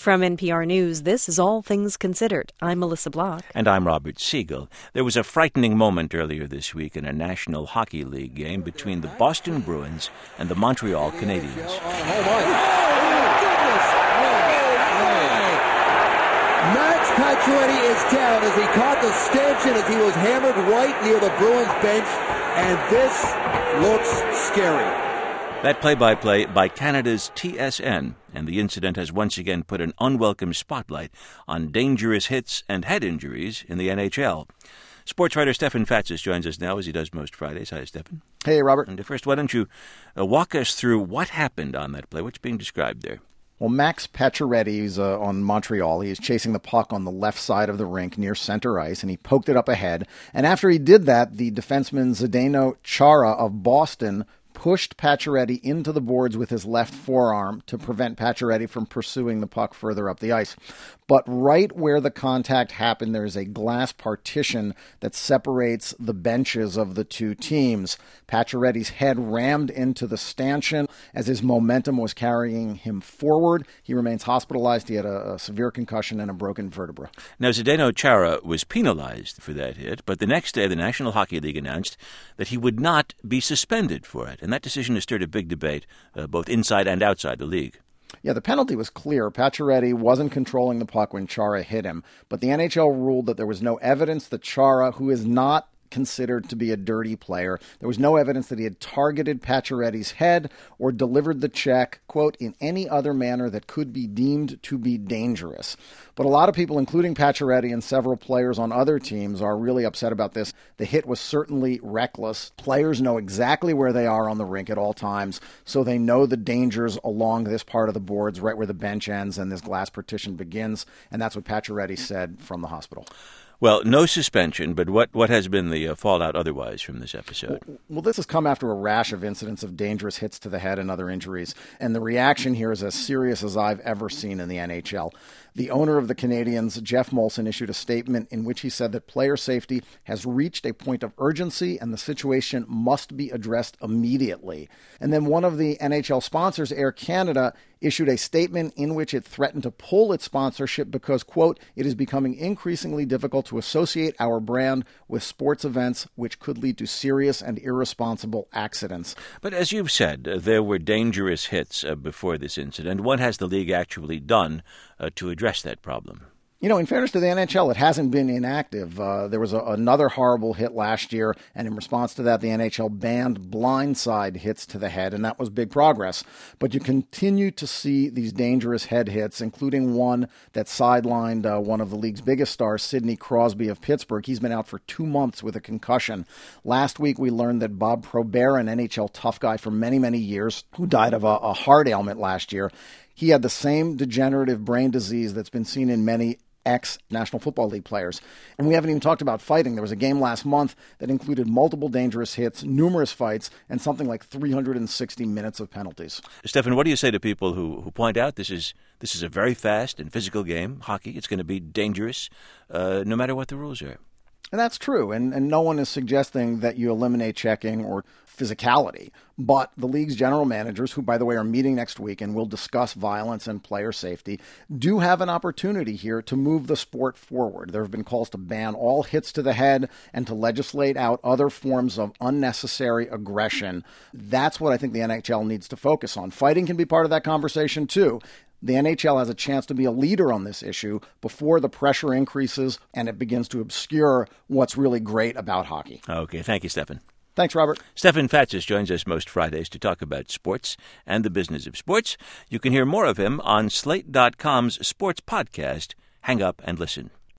From NPR News, this is All Things Considered. I'm Melissa Block. And I'm Robert Siegel. There was a frightening moment earlier this week in a National Hockey League game between the Boston Bruins and the Montreal Canadiens. Max Pacioretty is down as he caught the stanchion as he was hammered right near the Bruins bench, and this looks scary. That play-by-play by Canada's TSN, and the incident has once again put an unwelcome spotlight on dangerous hits and head injuries in the NHL. Sports writer Stefan Fatsis joins us now, as he does most Fridays. Hi, Stefan. Hey, Robert. And first, why don't you walk us through what happened on that play? What's being described there? Well, Max Pacioretty is on Montreal. He is chasing the puck on the left side of the rink near center ice, and he poked it up ahead. And after he did that, the defenseman Zdeno Chara of Boston pushed Pacioretty into the boards with his left forearm to prevent Pacioretty from pursuing the puck further up the ice. But right where the contact happened, there is a glass partition that separates the benches of the two teams. Pacioretty's head rammed into the stanchion as his momentum was carrying him forward. He remains hospitalized. He had a severe concussion and a broken vertebra. Now, Zdeno Chara was penalized for that hit, but the next day the National Hockey League announced that he would not be suspended for it. And that decision has stirred a big debate, both inside and outside the league. Yeah, the penalty was clear. Pacioretty wasn't controlling the puck when Chara hit him, but the NHL ruled that there was no evidence that Chara, who is not considered to be a dirty player, there was no evidence that he had targeted Pacioretty's head or delivered the check, quote, in any other manner that could be deemed to be dangerous. But a lot of people, including Pacioretty and several players on other teams, are really upset about this. The hit was certainly reckless. Players know exactly where they are on the rink at all times, so they know the dangers along this part of the boards, right where the bench ends and this glass partition begins, and that's what Pacioretty said from the hospital. Well, no suspension, but what has been the fallout otherwise from this episode? Well, this has come after a rash of incidents of dangerous hits to the head and other injuries, and the reaction here is as serious as I've ever seen in the NHL. The owner of the Canadiens, Jeff Molson, issued a statement in which he said that player safety has reached a point of urgency and the situation must be addressed immediately. And then one of the NHL sponsors, Air Canada, issued a statement in which it threatened to pull its sponsorship because, quote, it is becoming increasingly difficult to associate our brand with sports events which could lead to serious and irresponsible accidents. But as you've said, there were dangerous hits before this incident. What has the league actually done to address that problem? You know, in fairness to the NHL, it hasn't been inactive. There was another horrible hit last year, and in response to that, the NHL banned blindside hits to the head, and that was big progress. But you continue to see these dangerous head hits, including one that sidelined one of the league's biggest stars, Sidney Crosby of Pittsburgh. He's been out for 2 months with a concussion. Last week, we learned that Bob Probert, an NHL tough guy for many, many years, who died of a heart ailment last year, he had the same degenerative brain disease that's been seen in many ex-National Football League players. And we haven't even talked about fighting. There was a game last month that included multiple dangerous hits, numerous fights, and something like 360 minutes of penalties. Stefan, what do you say to people who point out this is a very fast and physical game, hockey? It's going to be dangerous no matter what the rules are. And that's true, and no one is suggesting that you eliminate checking or physicality. But the league's general managers, who, by the way, are meeting next week and will discuss violence and player safety, do have an opportunity here to move the sport forward. There have been calls to ban all hits to the head and to legislate out other forms of unnecessary aggression. That's what I think the NHL needs to focus on. Fighting can be part of that conversation, too. The NHL has a chance to be a leader on this issue before the pressure increases and it begins to obscure what's really great about hockey. Okay, thank you, Stefan. Thanks, Robert. Stefan Fatsis joins us most Fridays to talk about sports and the business of sports. You can hear more of him on Slate.com's sports podcast, Hang Up and Listen.